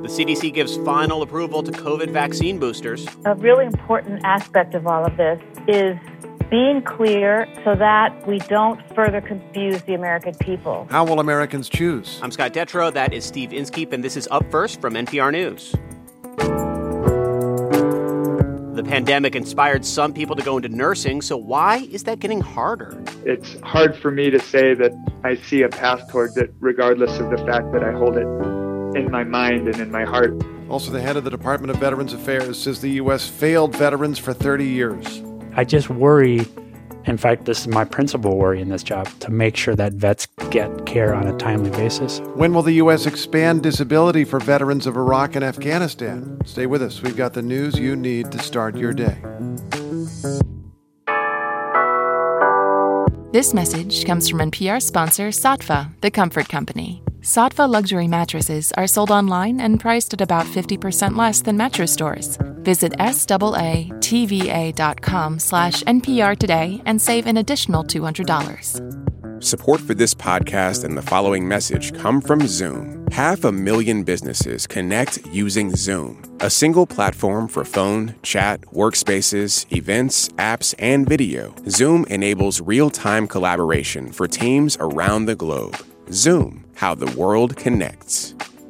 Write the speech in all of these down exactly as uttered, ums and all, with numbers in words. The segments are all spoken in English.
The C D C gives final approval to COVID vaccine boosters. A really important aspect of all of this is being clear so that we don't further confuse the American people. How will Americans choose? I'm Scott Detrow. That is Steve Inskeep, and this is Up First from N P R News. The pandemic inspired some people to go into nursing, so why is that getting harder? It's hard for me to say that I see a path towards it, regardless of the fact that I hold it in my mind and in my heart. Also, the head of the Department of Veterans Affairs says the U S failed veterans for thirty years. I just worry, in fact, this is my principal worry in this job, to make sure that vets get care on a timely basis. When will the U S expand disability for veterans of Iraq and Afghanistan? Stay with us. We've got the news you need to start your day. This message comes from N P R sponsor Saatva, the comfort company. Saatva luxury mattresses are sold online and priced at about fifty percent less than mattress stores. Visit S-A-A-T-V-A dot com slash N P R today and save an additional two hundred dollars. Support for this podcast and the following message come from Zoom. Half a million businesses connect using Zoom, a single platform for phone, chat, workspaces, events, apps, and video. Zoom enables real-time collaboration for teams around the globe. Zoom, how the world connects.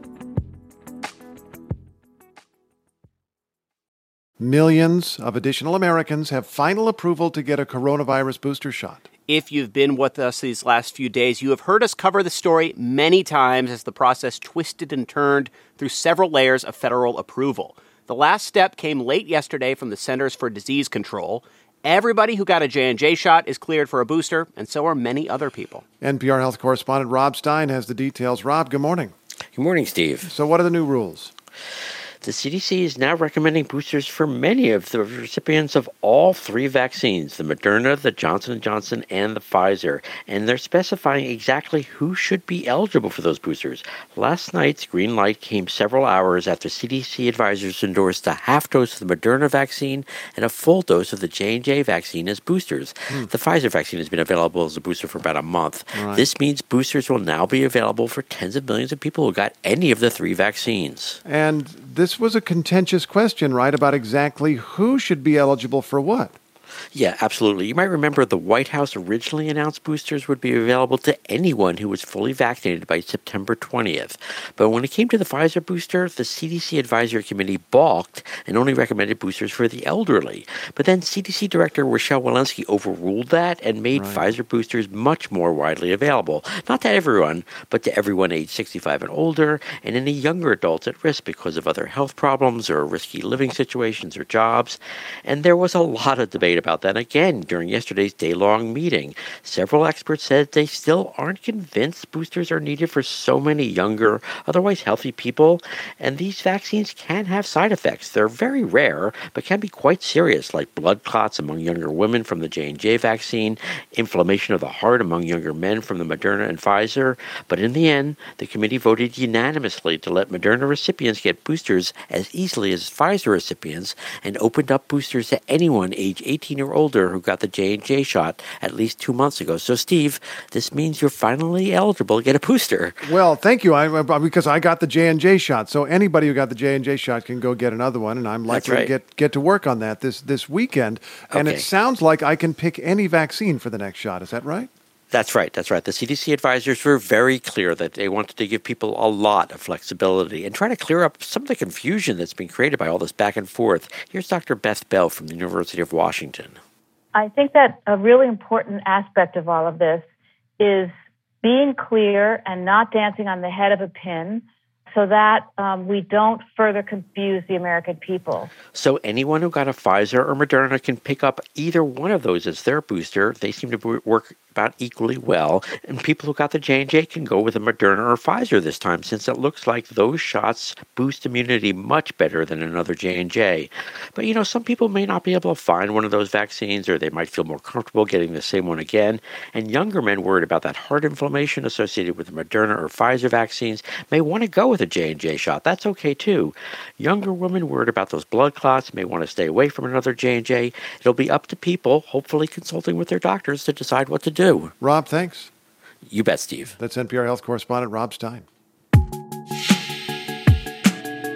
Millions of additional Americans have final approval to get a coronavirus booster shot. If you've been with us these last few days, you have heard us cover the story many times as the process twisted and turned through several layers of federal approval. The last step came late yesterday from the Centers for Disease Control. Everybody who got a J and J shot is cleared for a booster, and so are many other people. N P R health correspondent Rob Stein has the details. Rob, good morning. Good morning, Steve. So what are the new rules? The C D C is now recommending boosters for many of the recipients of all three vaccines, the Moderna, the Johnson and Johnson, and the Pfizer. And they're specifying exactly who should be eligible for those boosters. Last night's green light came several hours after C D C advisors endorsed a half dose of the Moderna vaccine and a full dose of the J and J vaccine as boosters. Hmm. The Pfizer vaccine has been available as a booster for about a month. Right. This means boosters will now be available for tens of millions of people who got any of the three vaccines. And this was a contentious question, right, about exactly who should be eligible for what? Yeah, absolutely. You might remember the White House originally announced boosters would be available to anyone who was fully vaccinated by September twentieth. But when it came to the Pfizer booster, the C D C Advisory Committee balked and only recommended boosters for the elderly. But then C D C Director Rochelle Walensky overruled that and made right. Pfizer boosters much more widely available. Not to everyone, but to everyone age sixty-five and older, and any younger adults at risk because of other health problems or risky living situations or jobs. And there was a lot of debate about that again during yesterday's day-long meeting. Several experts said they still aren't convinced boosters are needed for so many younger, otherwise healthy people, and these vaccines can have side effects. They're very rare, but can be quite serious, like blood clots among younger women from the J and J vaccine, inflammation of the heart among younger men from the Moderna and Pfizer. But in the end, the committee voted unanimously to let Moderna recipients get boosters as easily as Pfizer recipients and opened up boosters to anyone age eighteen or older who got the J and J shot at least two months ago. So, Steve, this means you're finally eligible to get a booster. Well, thank you, I, because I got the J and J shot. So anybody who got the J and J shot can go get another one, and I'm likely right. to get, get to work on that this, this weekend. And okay. It sounds like I can pick any vaccine for the next shot. Is that right? That's right. That's right. The C D C advisors were very clear that they wanted to give people a lot of flexibility and try to clear up some of the confusion that's been created by all this back and forth. Here's Doctor Beth Bell from the University of Washington. I think that a really important aspect of all of this is being clear and not dancing on the head of a pin so that um, we don't further confuse the American people. So anyone who got a Pfizer or Moderna can pick up either one of those as their booster. They seem to work about equally well. And people who got the J and J can go with a Moderna or Pfizer this time, since it looks like those shots boost immunity much better than another J and J. But, you know, some people may not be able to find one of those vaccines, or they might feel more comfortable getting the same one again. And younger men worried about that heart inflammation associated with the Moderna or Pfizer vaccines may want to go with a J and J shot. That's okay, too. Younger women worried about those blood clots may want to stay away from another J and J. It'll be up to people, hopefully consulting with their doctors, to decide what to do. Rob, thanks. You bet, Steve. That's N P R health correspondent Rob Stein.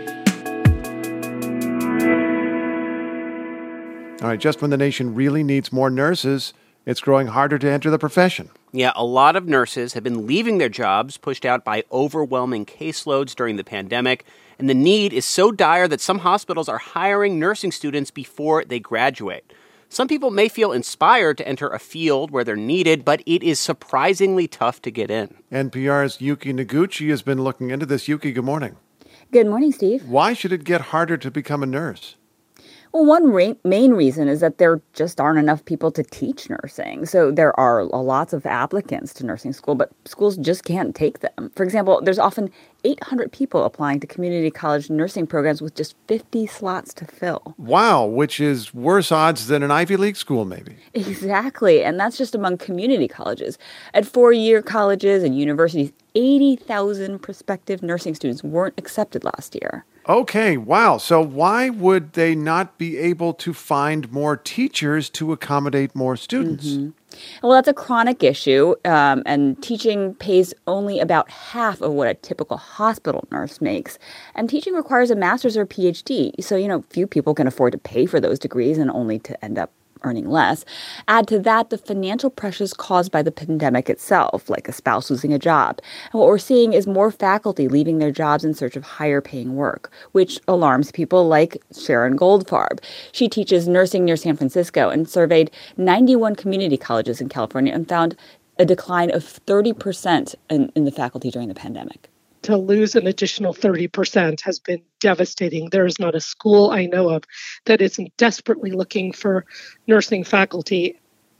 All right, just when the nation really needs more nurses, it's growing harder to enter the profession. Yeah, a lot of nurses have been leaving their jobs, pushed out by overwhelming caseloads during the pandemic. And the need is so dire that some hospitals are hiring nursing students before they graduate. Some people may feel inspired to enter a field where they're needed, but it is surprisingly tough to get in. N P R's Yuki Noguchi has been looking into this. Yuki, good morning. Good morning, Steve. Why should it get harder to become a nurse? Well, one re- main reason is that there just aren't enough people to teach nursing. So there are lots of applicants to nursing school, but schools just can't take them. For example, there's often eight hundred people applying to community college nursing programs with just fifty slots to fill. Wow, which is worse odds than an Ivy League school, maybe. Exactly, and that's just among community colleges. At four-year colleges and universities, eighty thousand prospective nursing students weren't accepted last year. Okay, wow. So why would they not be able to find more teachers to accommodate more students? Mm-hmm. Well, that's a chronic issue, um, and teaching pays only about half of what a typical hospital nurse makes. And teaching requires a master's or P H D, so, you know, few people can afford to pay for those degrees and only to end up earning less. Add to that the financial pressures caused by the pandemic itself, like a spouse losing a job. And what we're seeing is more faculty leaving their jobs in search of higher paying work, which alarms people like Sharon Goldfarb. She teaches nursing near San Francisco and surveyed ninety-one community colleges in California and found a decline of thirty percent in, in the faculty during the pandemic. To lose an additional thirty percent has been devastating. There is not a school I know of that isn't desperately looking for nursing faculty.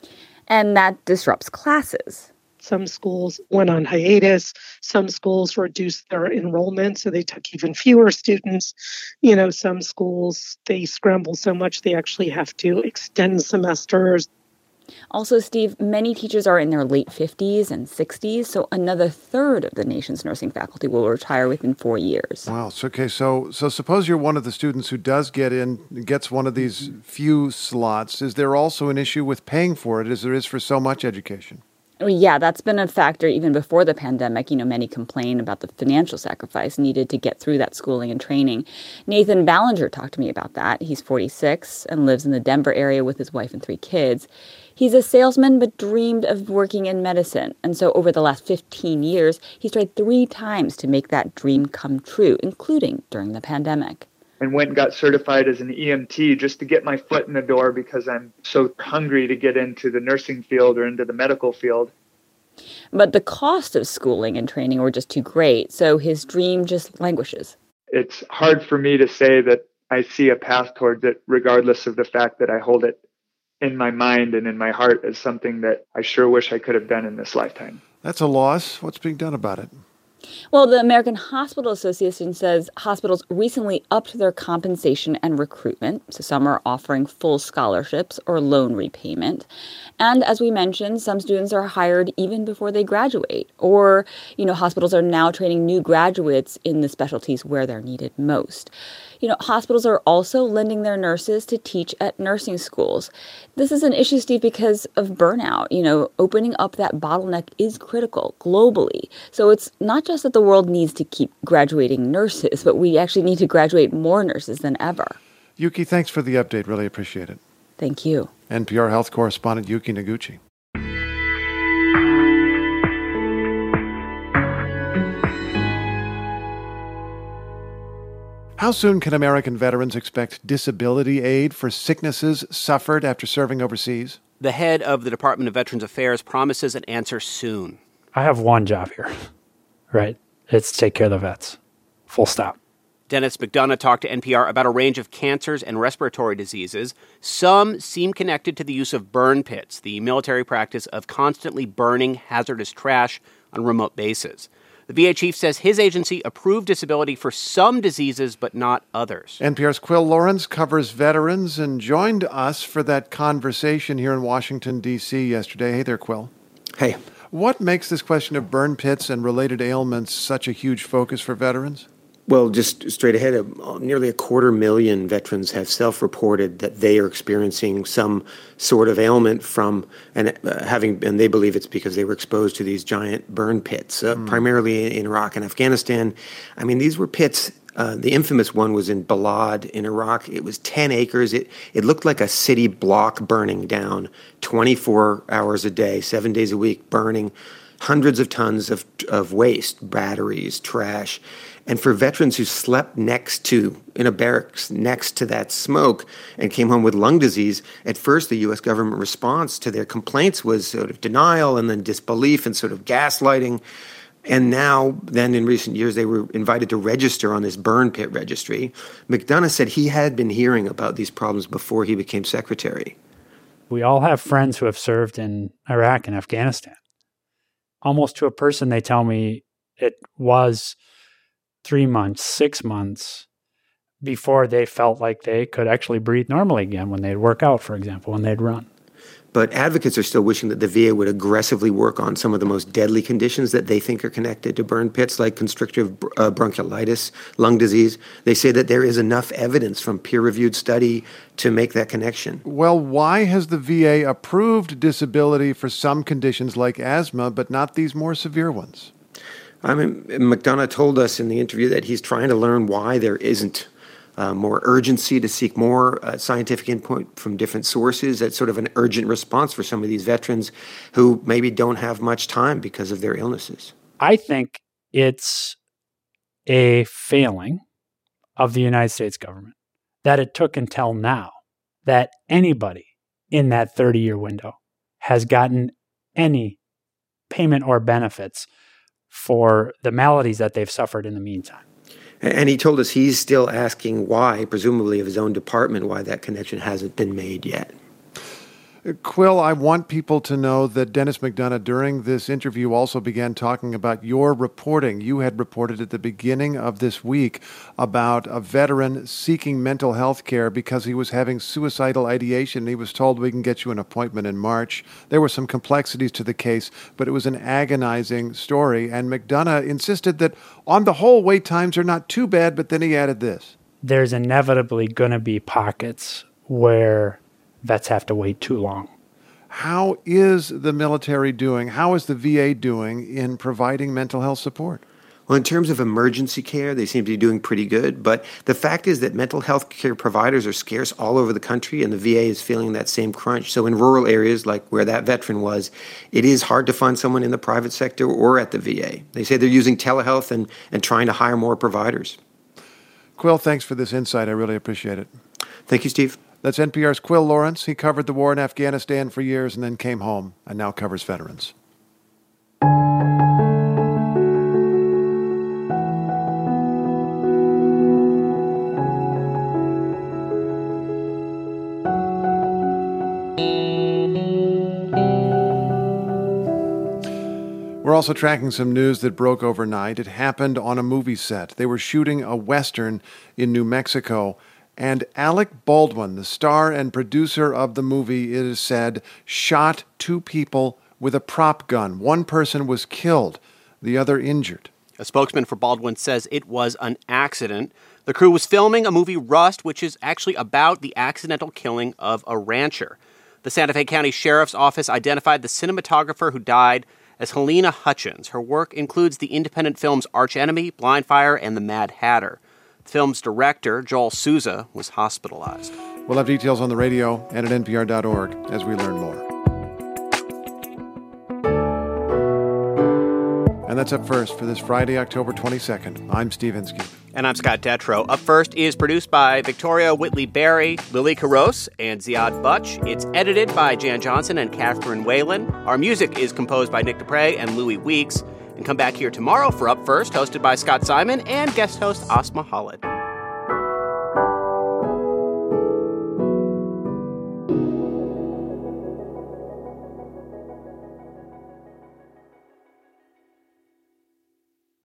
And that disrupts classes. Some schools went on hiatus. Some schools reduced their enrollment, so they took even fewer students. You know, some schools, they scramble so much they actually have to extend semesters. Also, Steve, many teachers are in their late fifties and sixties, so another third of the nation's nursing faculty will retire within four years. Wow. So, okay, so so suppose you're one of the students who does get in, gets one of these few slots. Is there also an issue with paying for it, as there is for so much education? Yeah, that's been a factor even before the pandemic. You know, many complain about the financial sacrifice needed to get through that schooling and training. Nathan Ballinger talked to me about that. He's forty-six and lives in the Denver area with his wife and three kids. He's a salesman but dreamed of working in medicine. And so over the last fifteen years, he's tried three times to make that dream come true, including during the pandemic. And went and got certified as an E M T just to get my foot in the door because I'm so hungry to get into the nursing field or into the medical field. But the cost of schooling and training were just too great, so his dream just languishes. It's hard for me to say that I see a path towards it, regardless of the fact that I hold it in my mind and in my heart as something that I sure wish I could have done in this lifetime. That's a loss. What's being done about it? Well, the American Hospital Association says hospitals recently upped their compensation and recruitment. So some are offering full scholarships or loan repayment. And as we mentioned, some students are hired even before they graduate. Or, you know, hospitals are now training new graduates in the specialties where they're needed most. You know, hospitals are also lending their nurses to teach at nursing schools. This is an issue, Steve, because of burnout. You know, opening up that bottleneck is critical globally. So it's not just that the world needs to keep graduating nurses, but we actually need to graduate more nurses than ever. Yuki, thanks for the update. Really appreciate it. Thank you. N P R health correspondent Yuki Noguchi. How soon can American veterans expect disability aid for sicknesses suffered after serving overseas? The head of the Department of Veterans Affairs promises an answer soon. I have one job here, right? It's to take care of the vets. Full stop. Dennis McDonough talked to N P R about a range of cancers and respiratory diseases. Some seem connected to the use of burn pits, the military practice of constantly burning hazardous trash on remote bases. The V A chief says his agency approved disability for some diseases, but not others. N P R's Quill Lawrence covers veterans and joined us for that conversation here in Washington, D C yesterday. Hey there, Quill. Hey. What makes this question of burn pits and related ailments such a huge focus for veterans? Well, just straight ahead, nearly a quarter million veterans have self-reported that they are experiencing some sort of ailment from and uh, having, and they believe it's because they were exposed to these giant burn pits, uh, mm. primarily in Iraq and Afghanistan. I mean, these were pits Uh, the infamous one was in Balad in Iraq. It was ten acres. It it looked like a city block burning down, twenty-four hours a day, seven days a week, burning hundreds of tons of of waste, batteries, trash. And for veterans who slept next to, in a barracks next to that smoke and came home with lung disease, at first the U S government response to their complaints was sort of denial and then disbelief and sort of gaslighting. And now, then in recent years, they were invited to register on this burn pit registry. McDonough said he had been hearing about these problems before he became secretary. We all have friends who have served in Iraq and Afghanistan. Almost to a person, they tell me it was three months, six months before they felt like they could actually breathe normally again when they'd work out, for example, when they'd run. But advocates are still wishing that the V A would aggressively work on some of the most deadly conditions that they think are connected to burn pits, like constrictive uh, bronchiolitis, lung disease. They say that there is enough evidence from peer-reviewed study to make that connection. Well, why has the V A approved disability for some conditions like asthma, but not these more severe ones? I mean, McDonough told us in the interview that he's trying to learn why there isn't Uh, more urgency to seek more uh, scientific input from different sources. That's sort of an urgent response for some of these veterans who maybe don't have much time because of their illnesses. I think it's a failing of the United States government that it took until now that anybody in that thirty-year window has gotten any payment or benefits for the maladies that they've suffered in the meantime. And he told us he's still asking why, presumably of his own department, why that connection hasn't been made yet. Quill, I want people to know that Dennis McDonough, during this interview, also began talking about your reporting. You had reported at the beginning of this week about a veteran seeking mental health care because he was having suicidal ideation. He was told, we can get you an appointment in March. There were some complexities to the case, but it was an agonizing story. And McDonough insisted that on the whole, wait times are not too bad, but then he added this. There's inevitably going to be pockets where vets have to wait too long. How is the military doing? How is the V A doing in providing mental health support? Well, in terms of emergency care, they seem to be doing pretty good. But the fact is that mental health care providers are scarce all over the country, and the V A is feeling that same crunch. So in rural areas like where that veteran was, it is hard to find someone in the private sector or at the V A. They say they're using telehealth and, and trying to hire more providers. Quill, thanks for this insight. I really appreciate it. Thank you, Steve. That's N P R's Quill Lawrence. He covered the war in Afghanistan for years and then came home and now covers veterans. We're also tracking some news that broke overnight. It happened on a movie set. They were shooting a Western in New Mexico. And Alec Baldwin, the star and producer of the movie, it is said, shot two people with a prop gun. One person was killed, the other injured. A spokesman for Baldwin says it was an accident. The crew was filming a movie, Rust, which is actually about the accidental killing of a rancher. The Santa Fe County Sheriff's Office identified the cinematographer who died as Helena Hutchins. Her work includes the independent films Arch Enemy, Blind Fire, and The Mad Hatter. The film's director, Joel Souza, was hospitalized. We'll have details on the radio and at N P R dot org as we learn more. And that's Up First for this Friday, October twenty-second. I'm Steve Inskeep. And I'm Scott Detrow. Up First is produced by Victoria Whitley-Berry, Lily Caros, and Ziad Butch. It's edited by Jan Johnson and Catherine Whalen. Our music is composed by Nick Dupre and Louis Weeks. And come back here tomorrow for Up First, hosted by Scott Simon and guest host Asma Khalid.